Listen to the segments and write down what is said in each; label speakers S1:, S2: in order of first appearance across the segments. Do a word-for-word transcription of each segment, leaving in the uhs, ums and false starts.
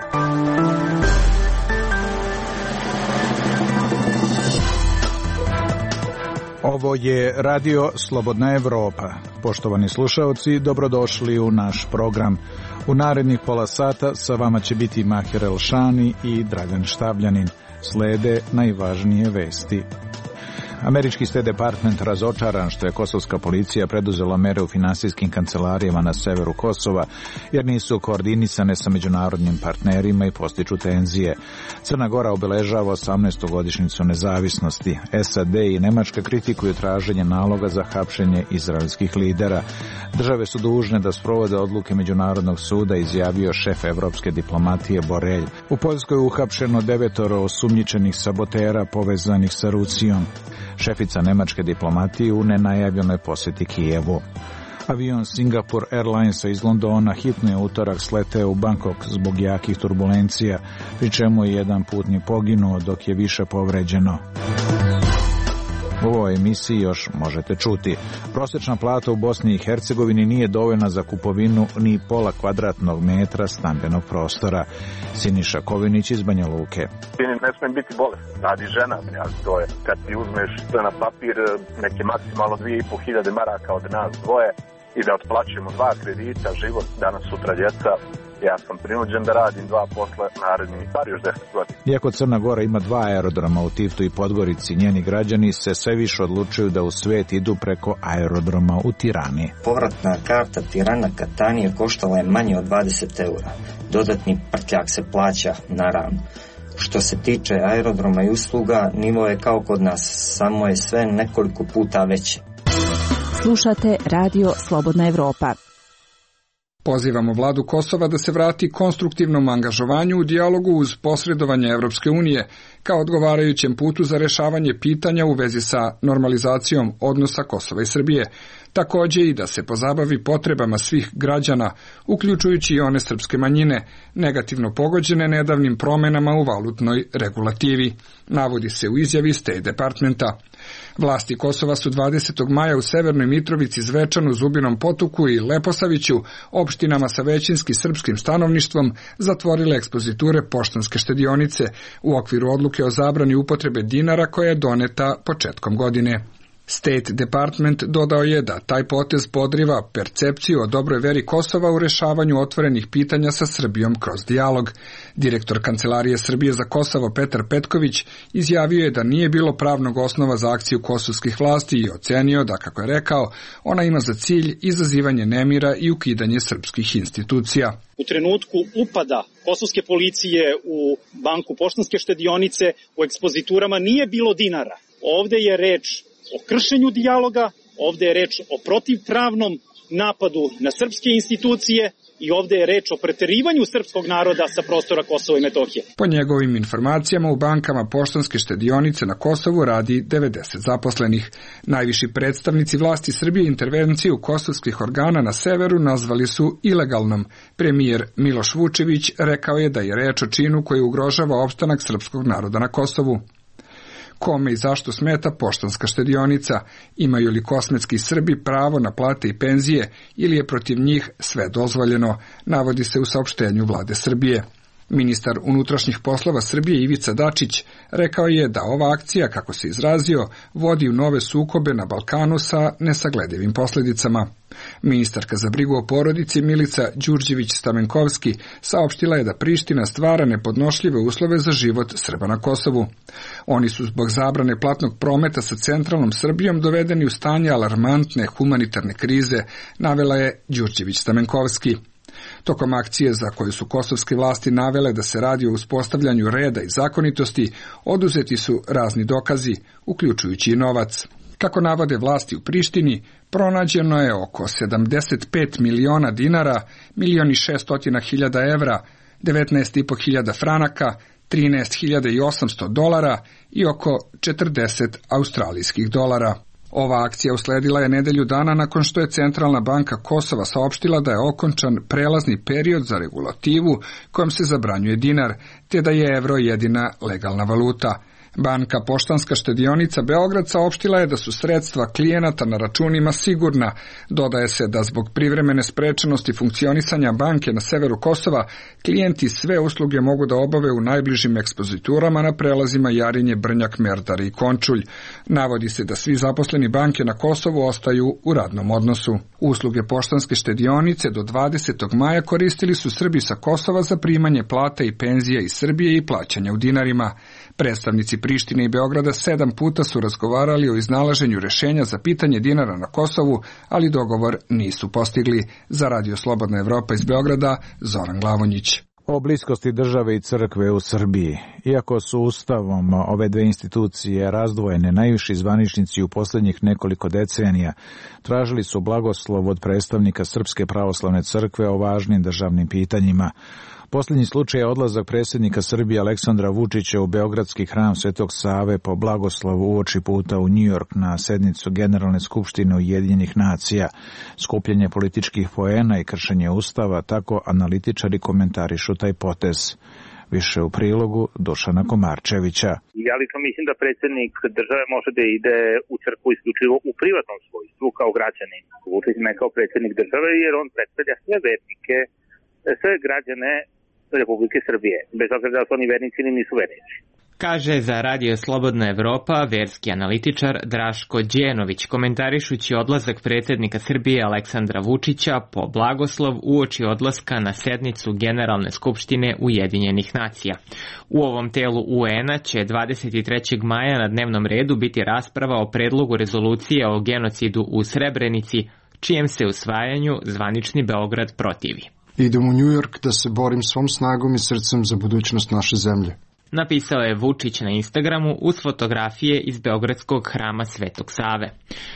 S1: Ovo je Radio Slobodna Evropa. Poštovani slušaoci, dobrodošli u naš program. U narednih pola sata sa vama će biti Mahir Elšani i Dragan Štabljanin. Slede najvažnije vesti. Američki State Department razočaran što je kosovska policija preduzela mere u finansijskim kancelarijama na severu Kosova, jer nisu koordinisane sa međunarodnim partnerima i postiču tenzije. Crna Gora obeležava osamnaestu godišnjicu nezavisnosti. S A D i Nemačka kritikuju traženje naloga za hapšenje izraelskih lidera. Države su dužne da sprovode odluke Međunarodnog suda, izjavio šef evropske diplomatije Borelj. U Poljskoj je uhapšeno devetoro osumnjičenih sabotera povezanih sa Rusijom. Šefica nemačke diplomatije u nenajavljenoj posjeti Kijevu. Avion Singapore Airlinesa iz Londona hitno je utorak sleteo u Bangkok zbog jakih turbulencija, pri čemu je jedan putnik poginuo dok je više povređeno. U ovoj emisiji još možete čuti. Prosječna plata u Bosni i Hercegovini nije dovoljna za kupovinu ni pola kvadratnog metra stambenog prostora. Siniša Kovinić iz Banja Luke.
S2: Ne smije biti bolest, radi žena, ja, to je. Kad ti uzmeš to na papir, neke maksimalno dvije i po hiljade maraka od nas dvoje i da otplaćujemo dva kredita, život, danas sutra djeca, ja sam prinuđen da radim dva posla narednih par još deset godina.
S1: Iako Crna Gora ima dva aerodroma u Tivtu i Podgorici, njeni građani se sve više odlučuju da u svet idu preko aerodroma u Tirani.
S3: Povratna karta Tirana-Katanije koštala je manje od dvadeset eura. Dodatni prtljak se plaća, naravno. Što se tiče aerodroma i usluga, nivo je kao kod nas, samo je sve nekoliko puta veće.
S4: Slušate Radio Slobodna Evropa.
S5: Pozivamo vladu Kosova da se vrati konstruktivnom angažovanju u dijalogu uz posredovanje Evropske unije kao odgovarajućem putu za rešavanje pitanja u vezi sa normalizacijom odnosa Kosova i Srbije. Također i da se pozabavi potrebama svih građana, uključujući i one srpske manjine, negativno pogođene nedavnim promenama u valutnoj regulativi, navodi se u izjavi State Departmenta. Vlasti Kosova su dvadesetog maja u Severnoj Mitrovici, Zvečanu, Zubinom Potoku i Leposaviću, opštinama sa većinski srpskim stanovništvom, zatvorile ekspoziture Poštanske štedionice u okviru odluke o zabrani upotrebe dinara koja je doneta početkom godine. State Department dodao je da taj potez podriva percepciju o dobroj veri Kosova u rešavanju otvorenih pitanja sa Srbijom kroz dijalog. Direktor Kancelarije Srbije za Kosovo Petar Petković izjavio je da nije bilo pravnog osnova za akciju kosovskih vlasti i ocenio da, kako je rekao, ona ima za cilj izazivanje nemira i ukidanje srpskih institucija.
S6: U trenutku upada kosovske policije u banku Poštanske štedionice u ekspoziturama nije bilo dinara. Ovde je reč o kršenju dijaloga, ovde je reč o protivpravnom napadu na srpske institucije i ovde je reč o preterivanju srpskog naroda sa prostora Kosova i Metohije.
S5: Po njegovim informacijama, u bankama Poštanske štedionice na Kosovu radi devedeset zaposlenih. Najviši predstavnici vlasti Srbije intervenciju kosovskih organa na severu nazvali su ilegalnom. Premijer Miloš Vučević rekao je da je reč o činu koji ugrožava opstanak srpskog naroda na Kosovu. Kome i zašto smeta Poštanska štedionica? Imaju li kosmetski Srbi pravo na plate i penzije ili je protiv njih sve dozvoljeno, navodi se u saopštenju vlade Srbije. Ministar unutrašnjih poslova Srbije Ivica Dačić rekao je da ova akcija, kako se izrazio, vodi u nove sukobe na Balkanu sa nesagledivim posljedicama. Ministarka za brigu o porodici Milica Đurđević-Stamenkovski saopštila je da Priština stvara nepodnošljive uslove za život Srba na Kosovu. Oni su zbog zabrane platnog prometa sa centralnom Srbijom dovedeni u stanje alarmantne humanitarne krize, navela je Đurđević-Stamenkovski. Tokom akcije za koju su kosovske vlasti navele da se radi o uspostavljanju reda i zakonitosti, oduzeti su razni dokazi, uključujući i novac. Kako navode vlasti u Prištini, pronađeno je oko sedamdeset pet miliona dinara, milion i šestotina hiljada evra, devetnaest i po hiljada franaka, trinaest hiljada osamsto dolara i oko četrdeset australijskih dolara. Ova akcija usledila je nedelju dana nakon što je Centralna banka Kosova saopštila da je okončan prelazni period za regulativu kojom se zabranjuje dinar, te da je evro jedina legalna valuta. Banka Poštanska štedionica Beograd saopštila je da su sredstva klijenata na računima sigurna. Dodaje se da zbog privremene sprečenosti funkcionisanja banke na severu Kosova, klijenti sve usluge mogu da obave u najbližim ekspoziturama na prelazima Jarinje, Brnjak, Merdar i Končulj. Navodi se da svi zaposleni banke na Kosovu ostaju u radnom odnosu. Usluge Poštanske štedionice do dvadesetog maja koristili su Srbi sa Kosova za primanje plata i penzija iz Srbije i plaćanja u dinarima. Predstavnici Prištine i Beograda sedam puta su razgovarali o iznalaženju rešenja za pitanje dinara na Kosovu, ali dogovor nisu postigli. Za Radio Slobodna Evropa iz Beograda, Zoran Glavonjić.
S1: O bliskosti države i crkve u Srbiji. Iako su ustavom ove dve institucije razdvojene, najviši zvaničnici u posljednjih nekoliko decenija tražili su blagoslov od predstavnika Srpske pravoslavne crkve o važnim državnim pitanjima. Posljednji slučaj je odlazak predsjednika Srbije Aleksandra Vučića u Beogradski hram Svetog Save po blagoslovu uoči puta u New York na sednicu Generalne skupštine Ujedinjenih nacija, skupljenje političkih poena i kršenje ustava, tako analitičari komentarišu taj potez. Više u prilogu Dušana Komarčevića.
S7: Ja lično mislim da predsjednik države može da ide u crkvu isključivo u privatnom svojstvu kao građanin. Vučić ne kao predsjednik države jer on predstavlja sve vernike, sve građane Republike Srbije, bez obzira da su oni vernici ili nisu vernici.
S8: Kaže za Radio Slobodna Evropa verski analitičar Draško Đenović, komentarišući odlazak predsjednika Srbije Aleksandra Vučića po blagoslov uoči odlaska na sednicu Generalne skupštine Ujedinjenih nacija. U ovom telu U En-a će dvadeset trećeg maja na dnevnom redu biti rasprava o predlogu rezolucije o genocidu u Srebrenici, čijem se usvajanju zvanični Beograd protivi.
S9: Idem u New York da se borim svom snagom i srcem za budućnost naše zemlje.
S8: Napisao je Vučić na Instagramu uz fotografije iz Beogradskog hrama Svetog Save.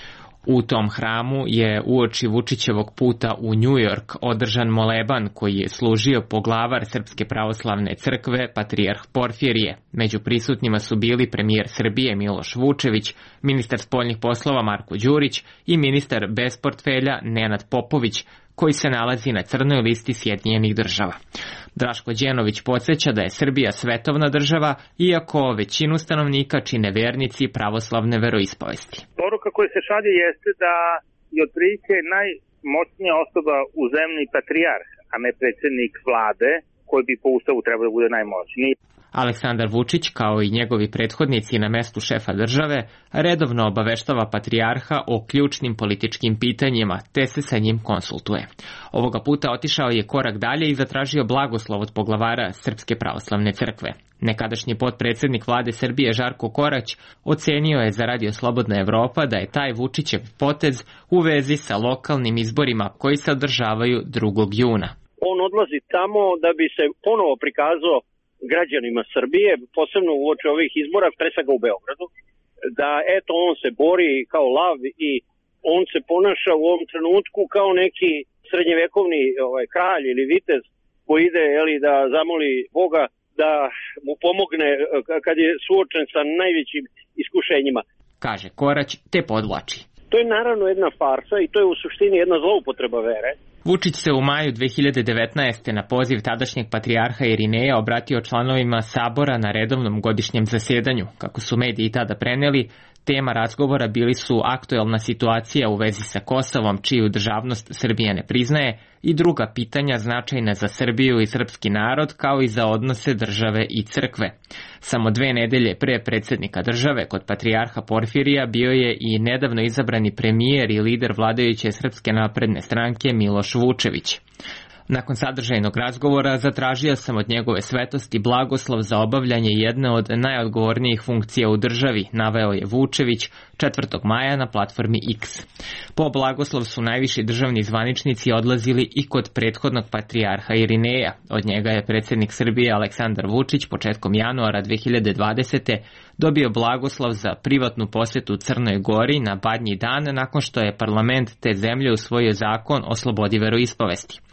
S8: U tom hramu je uoči Vučićevog puta u New York održan moleban koji je služio poglavar Srpske pravoslavne crkve, patrijarh Porfirije. Među prisutnima su bili premijer Srbije Miloš Vučević, ministar spoljnih poslova Marko Đurić i ministar bez portfelja Nenad Popović, koji se nalazi na crnoj listi Sjedinjenih država. Draško Đenović podsjeća da je Srbija svetovna država, iako većinu stanovnika čine vernici pravoslavne veroispovesti.
S7: Poruka koja se šalje jeste da je otprilike najmoćnija osoba u zemlji patrijarh, a ne predsjednik vlade, koji bi po ustavu trebao da bude najmoćniji.
S8: Aleksandar Vučić, kao i njegovi prethodnici na mestu šefa države, redovno obaveštava patrijarha o ključnim političkim pitanjima, te se sa njim konsultuje. Ovoga puta otišao je korak dalje i zatražio blagoslov od poglavara Srpske pravoslavne crkve. Nekadašnji potpredsjednik vlade Srbije Žarko Korać ocenio je za Radio Slobodna Evropa da je taj Vučićev potez u vezi sa lokalnim izborima koji se održavaju drugog juna.
S10: On odlazi tamo da bi se ponovo prikazao građanima Srbije, posebno uoči ovih izbora, pre svega u Beogradu, da eto on se bori kao lav i on se ponaša u ovom trenutku kao neki srednjevekovni ovaj, kralj ili vitez koji ide jeli, da zamoli Boga da mu pomogne kad je suočen sa najvećim iskušenjima.
S8: Kaže Korać, te podvlači.
S10: To je naravno jedna farsa i to je u suštini jedna zloupotreba vere.
S8: Vučić se u maju dve hiljade devetnaeste. na poziv tadašnjeg patrijarha Irineja obratio članovima Sabora na redovnom godišnjem zasjedanju. Kako su mediji tada preneli, tema razgovora bili su aktuelna situacija u vezi sa Kosovom, čiju državnost Srbija ne priznaje, i druga pitanja značajna za Srbiju i srpski narod, kao i za odnose države i crkve. Samo dve nedelje pre predsjednika države kod patrijarha Porfirija bio je i nedavno izabrani premijer i lider vladajuće Srpske napredne stranke Miloš Vučević. Nakon sadržajnog razgovora zatražio sam od njegove svetosti blagoslov za obavljanje jedne od najodgovornijih funkcija u državi, naveo je Vučević četvrtog maja na platformi X. Po blagoslov su najviši državni zvaničnici odlazili i kod prethodnog patrijarha Irineja. Od njega je predsjednik Srbije Aleksandar Vučić početkom januara dve hiljade dvadesete. dobio blagoslov za privatnu posjetu Crnoj Gori na Badnji dan nakon što je parlament te zemlje usvojio zakon o slobodi veroispovesti.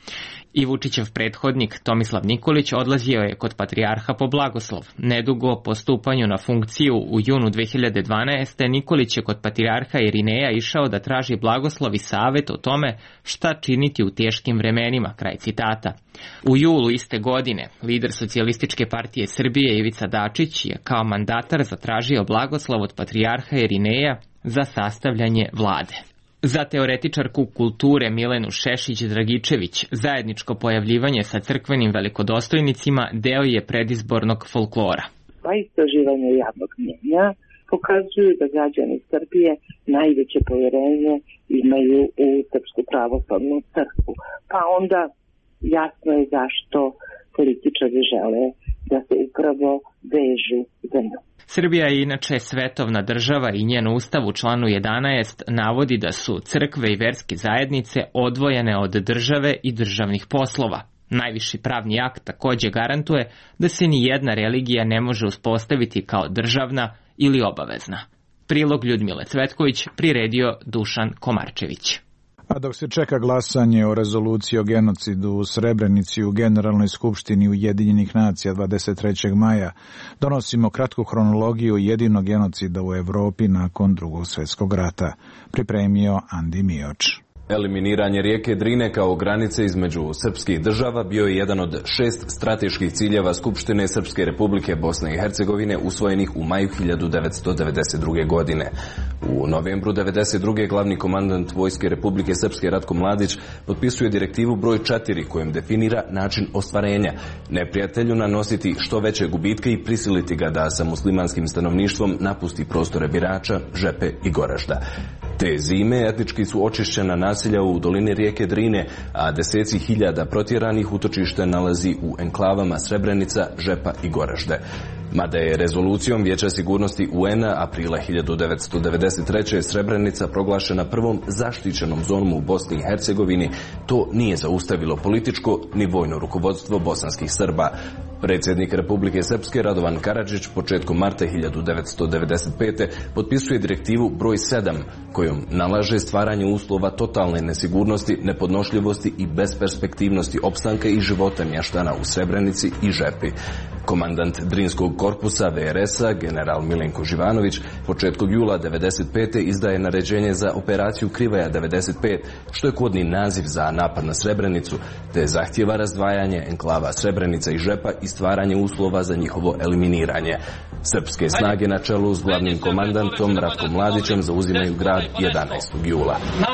S8: I Vučićev prethodnik Tomislav Nikolić odlazio je kod patrijarha po blagoslov. Nedugo po stupanju na funkciju u junu dve hiljade dvanaeste. Nikolić je kod patrijarha Irineja išao da traži blagoslov i savet o tome šta činiti u teškim vremenima, kraj citata. U julu iste godine lider Socijalističke partije Srbije Ivica Dačić je kao mandatar zatražio blagoslov od patrijarha Irineja za sastavljanje vlade. Za teoretičarku kulture Milenu Šešić-Dragičević zajedničko pojavljivanje sa crkvenim velikodostojnicima deo je predizbornog folklora.
S11: Pa istraživanje javnog mnjenja pokazuju da građani Srbije najveće povjerenje imaju u Srpsku pravoslavnu crkvu. Pa onda jasno je zašto političari žele da se upravo vežu za nju.
S8: Srbija je inače svetovna država i njen ustav u članu jedanaest navodi da su crkve i verske zajednice odvojene od države i državnih poslova. Najviši pravni akt takođe garantuje da se ni jedna religija ne može uspostaviti kao državna ili obavezna. Prilog Ljudmile Cvetković priredio Dušan Komarčević.
S1: A dok se čeka glasanje o rezoluciji o genocidu u Srebrenici u Generalnoj skupštini Ujedinjenih nacija dvadeset trećeg maja, donosimo kratku hronologiju jedinog genocida u Evropi nakon Drugog svjetskog rata. Pripremio Andi Mioč.
S12: Eliminiranje rijeke Drine kao granice između srpskih država bio je jedan od šest strateških ciljeva Skupštine Srpske Republike Bosne i Hercegovine usvojenih u maju hiljadu devetsto devedeset druge. godine. U novembru devedeset druge. glavni komandant Vojske Republike Srpske Ratko Mladić potpisuje direktivu broj četiri kojom definira način ostvarenja, neprijatelju nanositi što veće gubitke i prisiliti ga da sa muslimanskim stanovništvom napusti prostore Birača, Žepe i Goražda. Te zime etnički su očišćena naselja u dolini rijeke Drine, a deseci hiljada protjeranih utočište nalazi u enklavama Srebrenica, Žepa i Goražde. Mada je rezolucijom Vijeća sigurnosti U N A aprila hiljadu devetsto devedeset treće. Srebrenica proglašena prvom zaštićenom zonom u Bosni i Hercegovini, to nije zaustavilo političko ni vojno rukovodstvo bosanskih Srba. Predsjednik Republike Srpske Radovan Karadžić početkom marta hiljadu devetsto devedeset pete. potpisuje direktivu broj sedam kojom nalaže stvaranje uslova totalne nesigurnosti, nepodnošljivosti i besperspektivnosti opstanka i života mještana u Srebrenici i Žepi. Komandant Drinskog korpusa V R S-a, general Milenko Živanović, početkom jula devedeset pete. izdaje naređenje za operaciju Krivaja devedeset pet, što je kodni naziv za napad na Srebrenicu, te zahtjeva razdvajanje enklava Srebrenica i Žepa i stvaranje uslova za njihovo eliminiranje. Srpske snage na čelu s glavnim komandantom Ratkom Mladićem zauzimaju grad jedanaestog jula.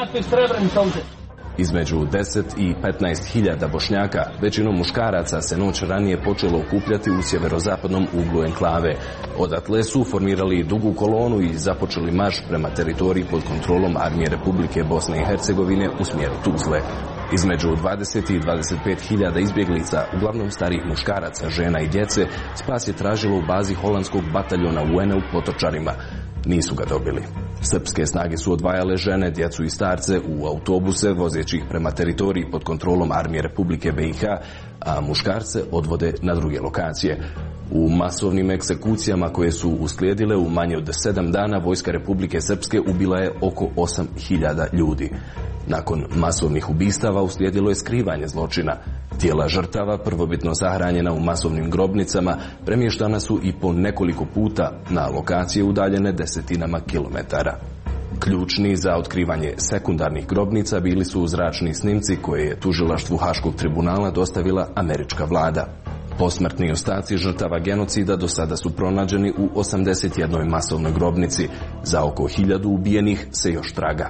S12: Između deset i petnaest hiljada Bošnjaka, većinom muškaraca, se noć ranije počelo okupljati u sjeverozapadnom uglu enklave. Odatle su formirali dugu kolonu i započeli marš prema teritoriji pod kontrolom Armije Republike Bosne i Hercegovine u smjeru Tuzle. Između dvadeset i dvadeset pet hiljada izbjeglica, uglavnom starih muškaraca, žena i djece, spas je tražilo u bazi holandskog bataljona U N A u Potočarima. Nisu ga dobili. Srpske snage su odvajale žene, djecu i starce u autobuse vozeći ih prema teritoriji pod kontrolom Armije Republike B i H, a muškarce odvode na druge lokacije. U masovnim egzekucijama koje su uslijedile u manje od sedam dana Vojska Republike Srpske ubila je oko osam hiljada ljudi. Nakon masovnih ubistava uslijedilo je skrivanje zločina. Tijela žrtava, prvobitno sahranjena u masovnim grobnicama, premještana su i po nekoliko puta na lokacije udaljene desetinama kilometara. Ključni za otkrivanje sekundarnih grobnica bili su zračni snimci koje je tužilaštvu Haškog tribunala dostavila američka vlada. Posmrtni ostaci žrtava genocida do sada su pronađeni u osamdeset jednoj masovnoj grobnici. Za oko hiljadu ubijenih se još traga.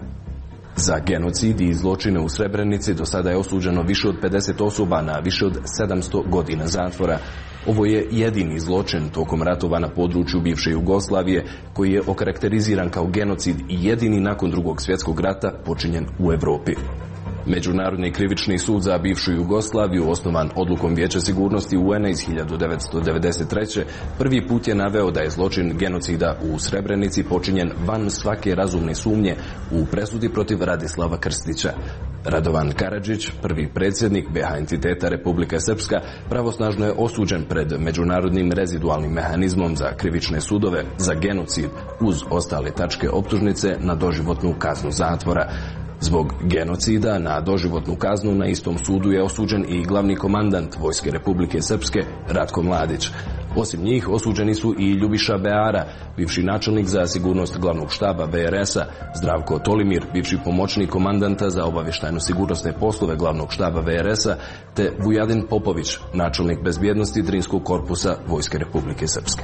S12: Za genocid i zločine u Srebrenici do sada je osuđeno više od pedeset osoba na više od sedamsto godina zatvora. Ovo je jedini zločin tokom ratova na području bivše Jugoslavije koji je okarakteriziran kao genocid i jedini nakon Drugog svjetskog rata počinjen u Europi. Međunarodni krivični sud za bivšu Jugoslaviju, osnovan odlukom Vijeća sigurnosti U N A iz hiljadu devetsto devedeset treće. prvi put je naveo da je zločin genocida u Srebrenici počinjen van svake razumne sumnje u presudi protiv Radislava Krstića. Radovan Karadžić, prvi predsjednik B H entiteta Republika Srpska, pravosnažno je osuđen pred Međunarodnim rezidualnim mehanizmom za krivične sudove za genocid uz ostale tačke optužnice na doživotnu kaznu zatvora. Zbog genocida na doživotnu kaznu na istom sudu je osuđen i glavni komandant Vojske Republike Srpske Ratko Mladić. Osim njih osuđeni su i Ljubiša Beara, bivši načelnik za sigurnost glavnog štaba B R S-a, Zdravko Tolimir, bivši pomoćnik komandanta za obavještajno-sigurnosne poslove glavnog štaba B R S-a, te Vujadin Popović, načelnik bezbjednosti Drinskog korpusa Vojske Republike Srpske.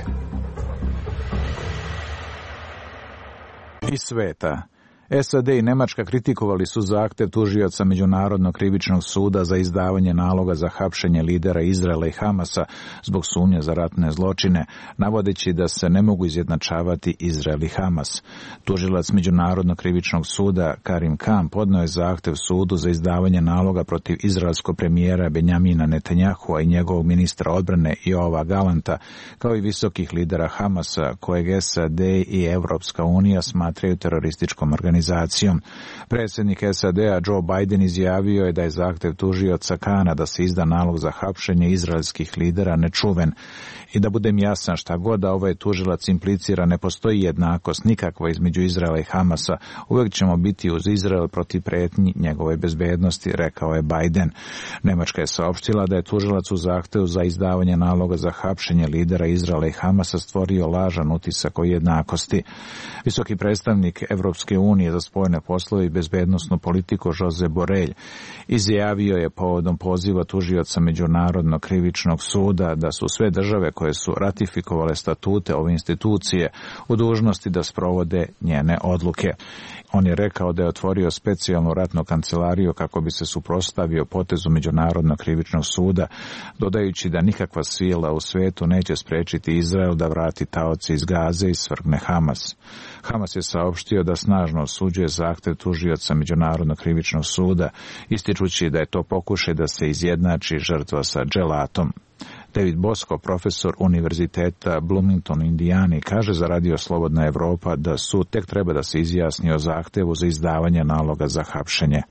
S1: Iz sveta. S A D i Nemačka kritikovali su zahtev tužioca Međunarodnog krivičnog suda za izdavanje naloga za hapšenje lidera Izraela i Hamasa zbog sumnje za ratne zločine, navodeći da se ne mogu izjednačavati Izrael i Hamas. Tužilac Međunarodnog krivičnog suda Karim Khan podnio je zahtev sudu za izdavanje naloga protiv izraelskog premijera Benjamina Netanjahua i njegovog ministra odbrane Joava Galanta, kao i visokih lidera Hamasa, kojeg S A D i Evropska unija smatraju terorističkom organizacijom. Predsjednik S A D-a Joe Biden izjavio je da je zahtev tužioca Kana da se izda nalog za hapšenje izraelskih lidera nečuven. I da budem jasan, šta god da ovaj tužilac implicira, ne postoji jednakost nikakva između Izraela i Hamasa. Uvijek ćemo biti uz Izrael protiv pretnji njegove bezbednosti, rekao je Biden. Nemačka je saopštila da je tužilac u zahtevu za izdavanje naloga za hapšenje lidera Izraela i Hamasa stvorio lažan utisak o jednakosti. Visoki predstavnik Evropske unije za spoljne poslove i bezbednosnu politiku Jose Borrell izjavio je povodom poziva tužioca Međunarodnog krivičnog suda da su sve države koje su ratifikovale statute ove institucije u dužnosti da sprovode njene odluke. On je rekao da je otvorio specijalnu ratnu kancelariju kako bi se suprotstavio potezu Međunarodnog krivičnog suda, dodajući da nikakva sila u svetu neće sprečiti Izrael da vrati taoce iz Gaze i svrgne Hamas. Hamas je saopštio da snažno osuđuje zahtev tužioca Međunarodnog krivičnog suda, ističući da je to pokušaj da se izjednači žrtva sa dželatom. David Bosco, profesor Univerziteta Bloomington u Indijani, kaže za Radio Slobodna Evropa da sud tek treba da se izjasni o zahtevu za izdavanje naloga za hapšenje.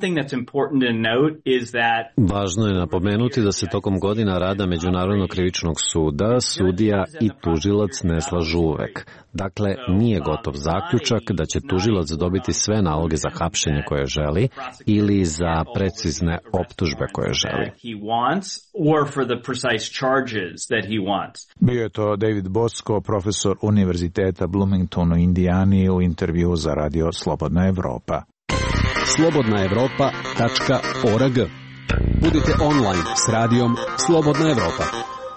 S13: Važno je napomenuti da se tokom godina rada Međunarodnog krivičnog suda sudija i tužilac ne slažu uvek. Dakle, nije gotov zaključak da će tužilac dobiti sve naloge za hapšenje koje želi ili za precizne optužbe koje želi.
S1: Bio je to David Bosco, profesor Univerziteta Bloomington u Indijani u intervju za Radio Slobodna Evropa.
S14: slobodna evropa tačka org. Budite online s radijom Slobodna Evropa.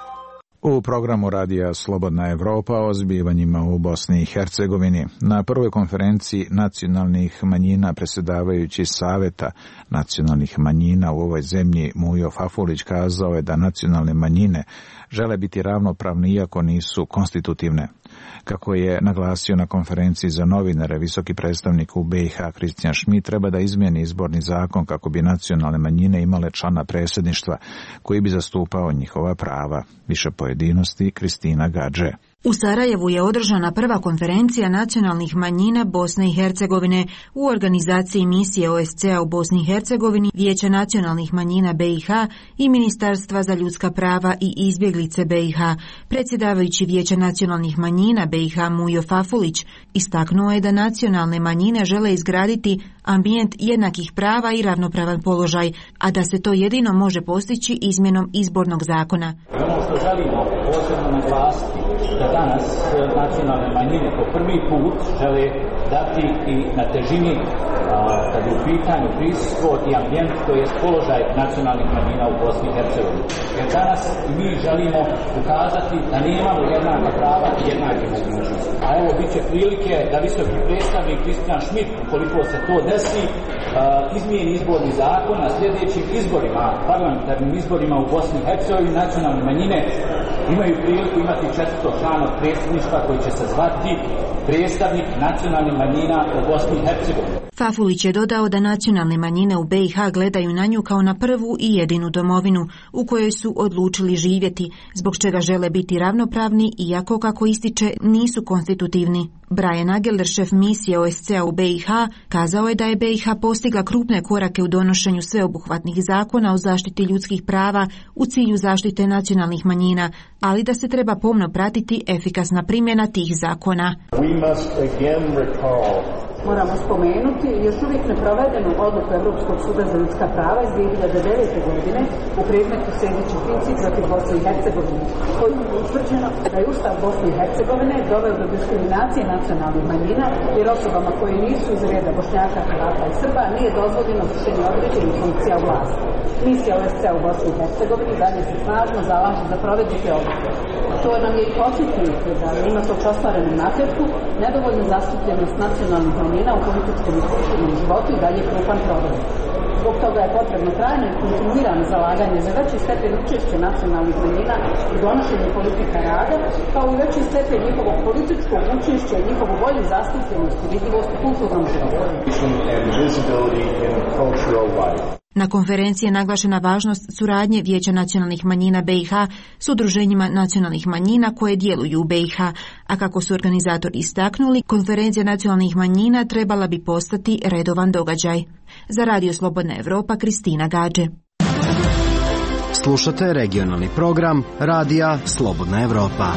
S1: U programu Radija Slobodna Evropa o zbivanjima u Bosni i Hercegovini. Na prvoj konferenciji nacionalnih manjina predsjedavajući Saveta nacionalnih manjina u ovoj zemlji Mujo Fafulić kazao je da nacionalne manjine žele biti ravnopravne iako nisu konstitutivne. Kako je naglasio na konferenciji za novinare, visoki predstavnik u B i H Kristijan Šmit treba da izmijeni izborni zakon kako bi nacionalne manjine imale člana predsjedništva koji bi zastupao njihova prava. Više pojedinosti Kristina Gadže.
S15: U Sarajevu je održana prva konferencija nacionalnih manjina Bosne i Hercegovine u organizaciji misije O S C-a u Bosni i Hercegovini, Vijeća nacionalnih manjina B i H i Ministarstva za ljudska prava i izbjeglice B i H. Predsjedavajući Vijeća nacionalnih manjina B i H Mujo Fafulić istaknuo je da nacionalne manjine žele izgraditi ambijent jednakih prava i ravnopravan položaj, a da se to jedino može postići izmjenom izbornog zakona.
S16: Ono što želimo posebno naglasiti da danas nacionalne manjine po prvi put žele dati i na težini kad je u pitanju prisustvo i ambijent, to je položaj nacionalnih manjina u Bosni i Hercegovini. Jer danas mi želimo ukazati da nemamo jednaka prava i jednake mogućnosti. A evo bit će prilike da visoki predstavnik Kristijan Šmit, ukoliko se to desi, izmijeni izborni zakon na sljedećim izborima, parlamentarnim izborima u Bosni i Hercegovini. Nacionalne manjine imaju priliku imati četvrtog člana predsjedništva koji će se zvati predstavnik nacionalnih manjina u Bosni i Hercegovini.
S15: Fafulić je dodao da nacionalne manjine u B i H gledaju na nju kao na prvu i jedinu domovinu u kojoj su odlučili živjeti, zbog čega žele biti ravnopravni, iako, kako ističe, nisu konstitutivni. Brian Ageler, šef misije O S C-a u B i H, kazao je da je B i H postigla krupne korake u donošenju sveobuhvatnih zakona o zaštiti ljudskih prava u cilju zaštite nacionalnih manjina, ali da se treba pomno pratiti efikasna primjena tih zakona.
S16: We must again recall
S17: moramo spomenuti još uvijek neprovedenu odluku Europskog suda za ljudska prava iz dvije hiljade devete. godine u predmetu Sejdić-Finci protiv Bosne i Hercegovine, kojim je utvrđeno da je Ustav Bosne i Hercegovine doveo do diskriminacije nacionalnih manjina, jer osobama koje nisu iz reda Bošnjaka, Hrvata i Srba nije dozvoljeno vršenje određenih funkcija u vlasti. Misija O S C E u Bosni i Hercegovini dalje se snažno zalaže za provedbu te odluke. To nam je i podsjetnik da je unatoč ostvarenom napretku nedovoljna zastupljenost nacionalnih manjina u političkom i kulturnom životu i dalje krupan problem. Zbog toga je potrebno trajno i kontinuirano zalaganje za veći stepen učešća nacionalnih manjina u donošenju politika rada, kao i veći stepen njihovog političkog učešća i njihovu volju zastupljenost i vidljivost u kulturnom životu.
S15: Na konferenciji je naglašena važnost suradnje Vijeća nacionalnih manjina B i H s udruženjima nacionalnih manjina koje djeluju u B i H, a kako su organizatori istaknuli, konferencija nacionalnih manjina trebala bi postati redovan događaj. Za Radio Slobodna Evropa, Kristina Gađe.
S14: Slušate regionalni program Radija Slobodna Evropa.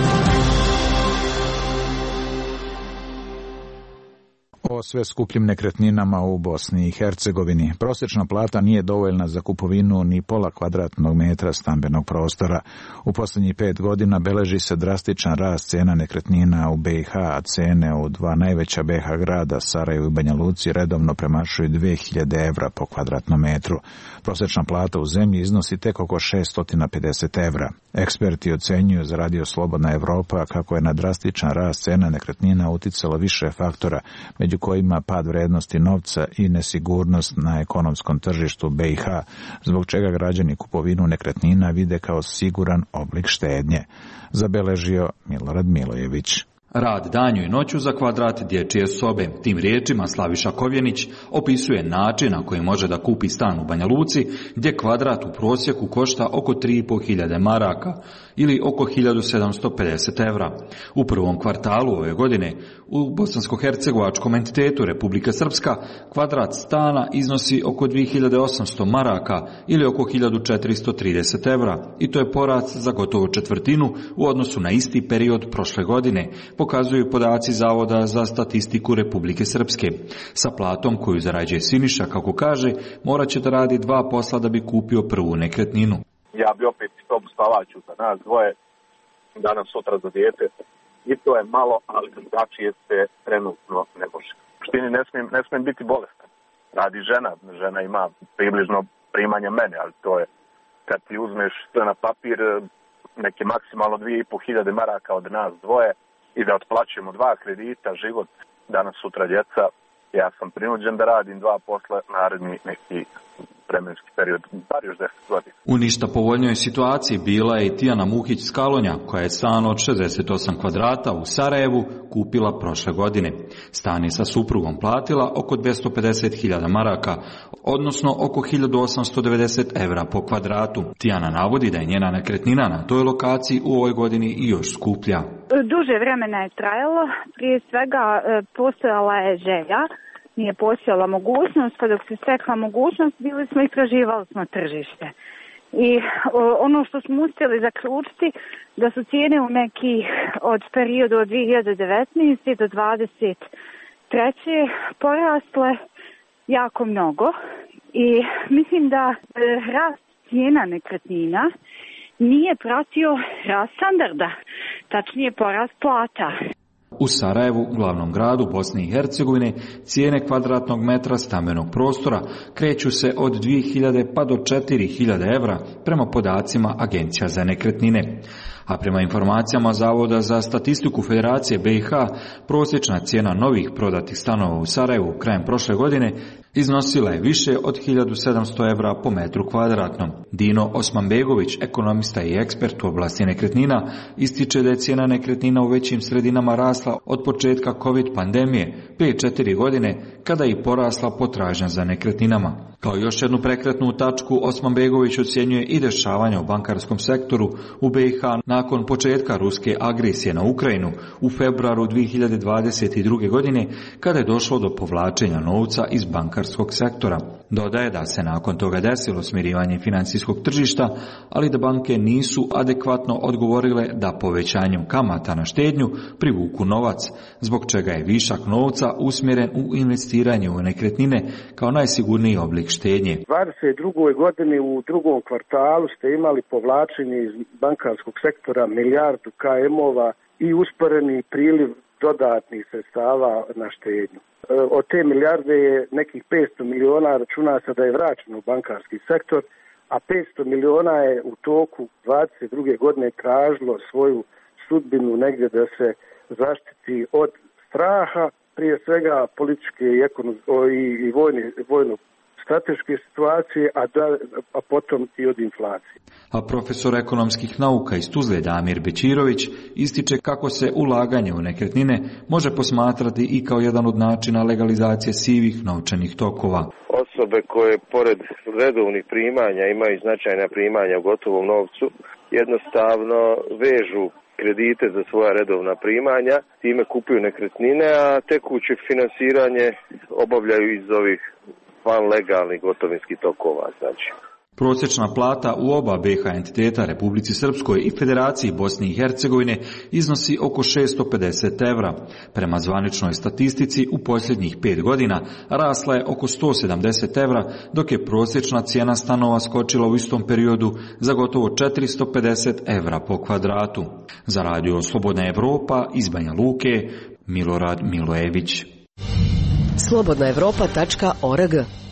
S1: O sve skupljim nekretninama u Bosni i Hercegovini. Prosječna plata nije dovoljna za kupovinu ni pola kvadratnog metra stambenog prostora. U posljednjih pet godina beleži se drastičan rast cijena nekretnina u B i H, a cijene u dva najveća B i H grada, Sarajevu i Banja Luci, redovno premašuju dvije hiljade evra po kvadratnom metru. Prosječna plata u zemlji iznosi tek oko šeststo pedeset evra. Eksperti ocjenjuju za Radio Slobodna Evropa kako je na drastičan rast cijena nekretnina uticalo više faktora, među kojima pad vrednosti novca i nesigurnost na ekonomskom tržištu B i H, zbog čega građani kupovinu nekretnina vide kao siguran oblik štednje, zabeležio Milorad Milojević.
S18: Rad danju i noću za kvadrat dječje sobe. Tim riječima Slaviša Kovjenić opisuje način na koji može da kupi stan u Banja Luci, gdje kvadrat u prosjeku košta oko tri i pol hiljade maraka ili oko hiljadu sedamsto pedeset evra. U prvom kvartalu ove godine u bosansko-hercegovačkom entitetu Republika Srpska kvadrat stana iznosi oko dvije hiljade osamsto maraka ili oko hiljadu četiristo trideset evra i to je porast za gotovo četvrtinu u odnosu na isti period prošle godine, pokazuju podaci Zavoda za statistiku Republike Srpske. Sa platom koju zarađuje Siniša, kako kaže, morat će da radi dva posla da bi kupio prvu nekretninu.
S2: Ja bi opet sobu spavaću za nas dvoje, danas sutra za dijete. I to je malo, ali drugačije se trenutno ne može. U štini ne smijem, ne smijem biti bolestan. Radi žena, žena ima približno primanje mene, ali to je kad ti uzmeš sve na papir, neke maksimalno dvije i pol hiljade maraka od nas dvoje, i da otplaćujemo dva kredita, život, danas sutra djeca, ja sam prinuđen da radim dva posla naredni neki vremenski period, bar još deset godina.
S18: U ništa povoljnoj situaciji bila je i Tijana Muhić s Kalonja, koja je stan od šezdeset osam kvadrata u Sarajevu kupila prošle godine. Stan je sa suprugom platila oko dvjesto pedeset hiljada maraka, odnosno oko hiljadu osamsto devedeset evra po kvadratu. Tijana navodi da je njena nekretnina na toj lokaciji u ovoj godini i još skuplja.
S19: Duže vremena je trajalo, prije svega postojala je želja, nije postojala mogućnost, pa dok se stekla mogućnost bili smo i istraživali smo tržište. I ono što smo uspjeli zaključiti da su cijene u nekih od periodu od dvije hiljade devetnaeste. do dvadeset treće porasle jako mnogo i mislim da rast cijena nekretnina nije pratio rast standarda, tačnije porast plata.
S18: U Sarajevu, glavnom gradu Bosne i Hercegovine, cijene kvadratnog metra stambenog prostora kreću se od dvije hiljade pa do četiri hiljade evra prema podacima Agencija za nekretnine. A prema informacijama Zavoda za statistiku Federacije B i H, prosječna cijena novih prodatih stanova u Sarajevu krajem prošle godine iznosila je više od hiljadu sedamsto evra po metru kvadratnom. Dino Osmanbegović, ekonomista i ekspert u oblasti nekretnina, ističe da je cijena nekretnina u većim sredinama rasla od početka COVID pandemije prije četiri godine, kada je i porasla potražnja za nekretninama. Kao još jednu prekretnu tačku, Osmanbegović ocjenjuje i dešavanja u bankarskom sektoru u B i H Nakon početka ruske agresije na Ukrajinu u februaru dvije hiljade dvadeset druge. godine, kada je došlo do povlačenja novca iz bankarskog sektora. Dodaje da se nakon toga desilo smirivanje financijskog tržišta, ali da banke nisu adekvatno odgovorile da povećanjem kamata na štednju privuku novac, zbog čega je višak novca usmjeren u investiranje u nekretnine kao najsigurniji oblik štednje.
S20: U dvadeset drugoj. godini u drugom kvartalu ste imali povlačenje iz bankarskog sektora milijardu K M-ova i usporeni priliv dodatnih sredstava na štednju. Od te milijarde je nekih petsto miliona računa se da je vraćeno u bankarski sektor, a petsto miliona je u toku dvadeset druge. godine tražilo svoju sudbinu negdje da se zaštiti od straha, prije svega političke i, i, i vojne, vojno strateške situacije, a, da, a potom i od inflacije.
S18: A profesor ekonomskih nauka iz Tuzle Damir Bećirović ističe kako se ulaganje u nekretnine može posmatrati i kao jedan od načina legalizacije sivih novčanih tokova.
S21: Osobe koje pored redovnih primanja imaju značajna primanja u gotovom novcu, jednostavno vežu kredite za svoja redovna primanja, time kupuju nekretnine, a tekuće finansiranje obavljaju iz ovih van legalnih gotovinskih tokova, znači.
S18: Prosječna plata u oba B H entiteta, Republici Srpskoj i Federaciji Bosne i Hercegovine, iznosi oko šesto pedeset evra. Prema zvaničnoj statistici, u posljednjih pet godina rasla je oko sto sedamdeset evra, dok je prosječna cijena stanova skočila u istom periodu za gotovo četiristo pedeset evra po kvadratu. Za radio Slobodna Evropa iz Banja Luke, Milorad Milojević.
S22: slobodna evropa tačka org.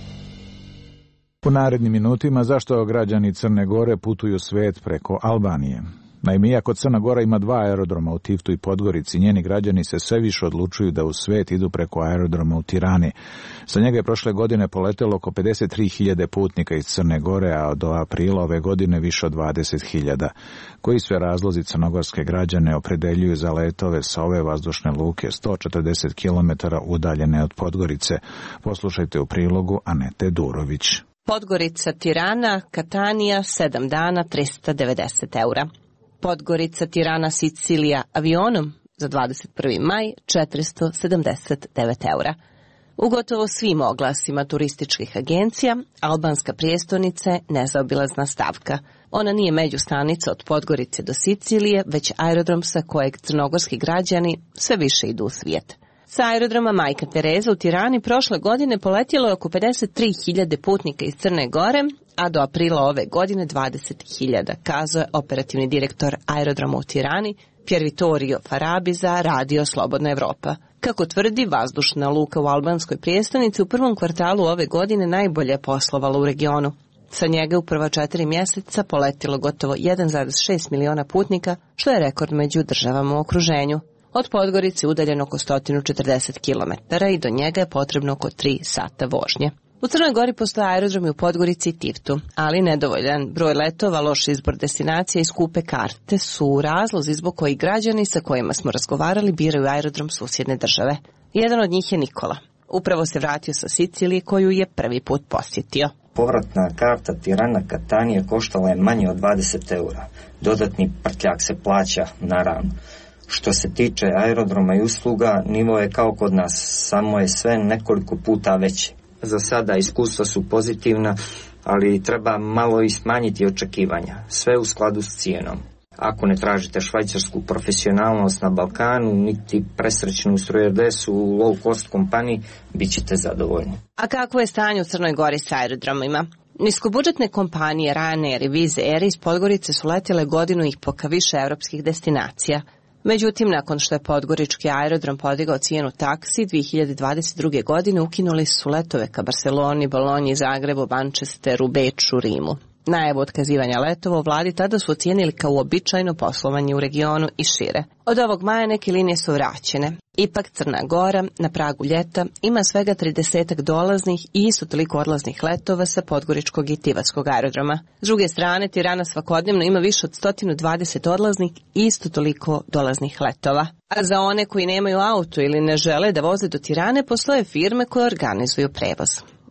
S1: U narednim minutima zašto građani Crne Gore putuju svijet preko Albanije. Naime, iako Crna Gora ima dva aerodroma u Tivtu i Podgorici, njeni građani se sve više odlučuju da u svijet idu preko aerodroma u Tirani. Sa njega je prošle godine poletelo oko pedeset tri hiljade putnika iz Crne Gore, a do aprila ove godine više od dvadeset hiljada. Koji sve razlozi crnogorske građane opredeljuju za letove sa ove vazdušne luke sto četrdeset kilometara udaljene od Podgorice? Poslušajte u prilogu Anete Durović.
S22: Podgorica, Tirana, Katanija, sedam dana, trista devedeset eura. Podgorica, Tirana, Sicilija avionom za dvadeset prvi maj, četiristo sedamdeset devet eura. U gotovo svim oglasima turističkih agencija, albanska prijestolnica je nezaobilazna stavka. Ona nije međustanica od Podgorice do Sicilije, već aerodrom sa kojeg crnogorski građani sve više idu u svijet. Sa aerodroma Majka Tereza u Tirani prošle godine poletjelo je oko pedeset tri hiljade putnika iz Crne Gore, a do aprila ove godine dvadeset hiljada, kazao je operativni direktor aerodroma u Tirani, Pier Vittorio Farabi za radio Slobodna Evropa. Kako tvrdi, vazdušna luka u albanskoj prijestolnici u prvom kvartalu ove godine najbolje je poslovala u regionu. Sa njega u prva četiri mjeseca poletilo gotovo jedan zarez šest miliona putnika, što je rekord među državama u okruženju. Od Podgorice udaljeno oko sto četrdeset kilometara i do njega je potrebno oko tri sata vožnje. U Crnoj Gori postoje aerodromi u Podgorici i Tivtu, ali nedovoljan broj letova, loš izbor destinacija i skupe karte su razlozi zbog kojih građani sa kojima smo razgovarali biraju aerodrom susjedne države. Jedan od njih je Nikola. Upravo se vratio sa Sicilije koju je prvi put posjetio.
S3: Povratna karta Tirana-Katanije koštala je manje od dvadeset eura. Dodatni prtljak se plaća, naravno. Što se tiče aerodroma i usluga, nivo je kao kod nas, samo je sve nekoliko puta veće. Za sada iskustva su pozitivna, ali treba malo i smanjiti očekivanja, sve u skladu s cijenom. Ako ne tražite švajcarsku profesionalnost na Balkanu, niti presrećnu stewardessu u low cost kompaniji, bit ćete zadovoljni.
S22: A kakvo je stanje u Crnoj Gori s aerodromima? Niskobudžetne kompanije Ryanair i Wizz Air iz Podgorice su letjele godinu i po ka više evropskih destinacija. Međutim, nakon što je podgorički aerodrom podigao cijenu taksi, dvije hiljade dvadeset druge. godine ukinuli su letove ka Barceloni, Bolonji, Zagrebu, Manchesteru, Beču, Rimu. Najavu otkazivanja letova u vladi tada su ocijenili kao uobičajeno poslovanje u regionu i šire. Od ovog maja neke linije su vraćene. Ipak Crna Gora na pragu ljeta ima svega tridesetak dolaznih i isto toliko odlaznih letova sa podgoričkog i tivatskog aerodroma. S druge strane, Tirana svakodnevno ima više od sto dvadeset odlaznih i isto toliko dolaznih letova. A za one koji nemaju auto ili ne žele da voze do Tirane, postoje firme koje organizuju prevoz.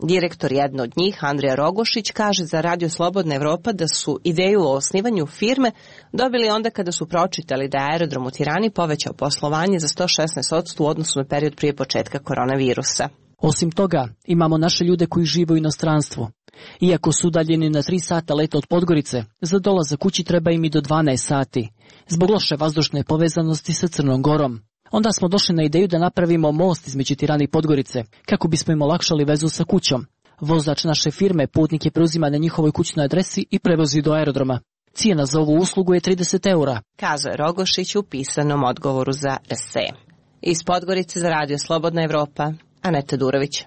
S22: Direktor jedne od njih, Andrija Rogošić, kaže za Radio Slobodna Evropa da su ideju o osnivanju firme dobili onda kada su pročitali da je aerodrom u Tirani povećao poslovanje za sto šesnaest posto u odnosu na period prije početka koronavirusa.
S4: Osim toga, imamo naše ljude koji žive u inostranstvu. Iako su udaljeni na tri sata leta od Podgorice, za dolazak kući treba im i do dvanaest sati, zbog loše vazdušne povezanosti sa Crnom Gorom. Onda smo došli na ideju da napravimo most između Tirane i Podgorice, kako bismo im olakšali vezu sa kućom. Vozač naše firme putnike preuzima na njihovoj kućnoj adresi i prevozi do aerodroma. Cijena za ovu uslugu je trideset eura.
S22: Kazao je Rogošić u pisanom odgovoru za R S E. Iz Podgorice za Radio Slobodna Evropa, Aneta Durović.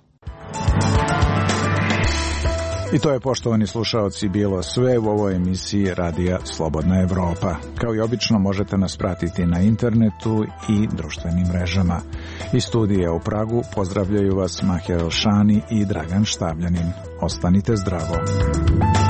S1: I to je, poštovani slušaoci, bilo sve u ovoj emisiji Radija Slobodna Evropa. Kao i obično možete nas pratiti na internetu i društvenim mrežama. Iz studija u Pragu pozdravljaju vas Mahir Elšani i Dragan Štabljanin. Ostanite zdravo.